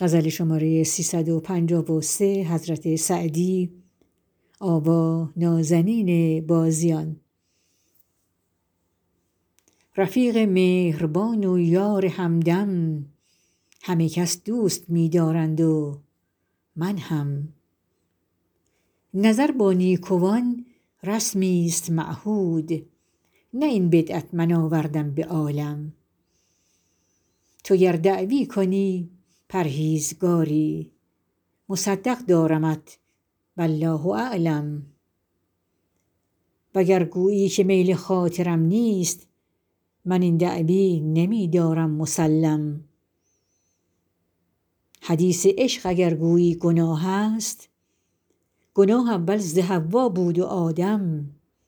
رفیق مهربان و یار همدم همه کس دوست می دارند و من هم. نظر با نیکوان رسمیست معهود، نه این بدعت من آوردم به عالم. تو گر دعوی کنی پرهیزگاری، مصدق دارمت والله اعلم. وگر گویی که میل خاطرم نیست، من این دعوی نمی دارم مسلم. حدیث عشق اگر گویی گناه است، گناه اول ز حوا بود و آدم.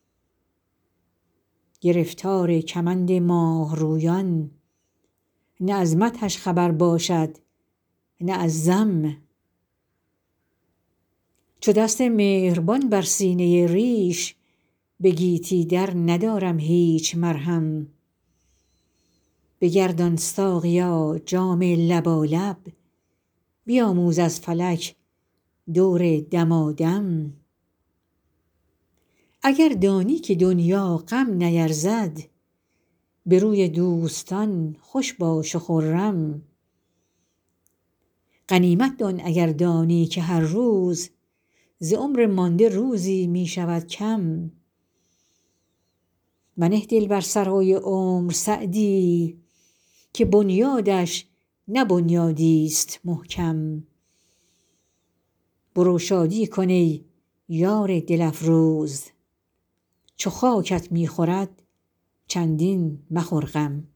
گرفتار کمند ماه رویان، نه از مدحش خبر باشد نه از ذم. چو دست مهربان بر سینه ریش، به گیتی در ندارم هیچ مرهم. بگردان ساقیا جام لبالب، بیاموز از فلک دور دمادم. اگر دانی که دنیا غم نیرزد، به روی دوستان خوش باش و خرم. غنیمت دان اگر دانی که هر روز، ز عمر مانده روزی می شود کم. منه دل بر سرای عمر سعدی، که بنیادش نه بنیادیست محکم. برو شادی کن ای یار دل افروز، چو خاکت می خورد چندین مخور غم.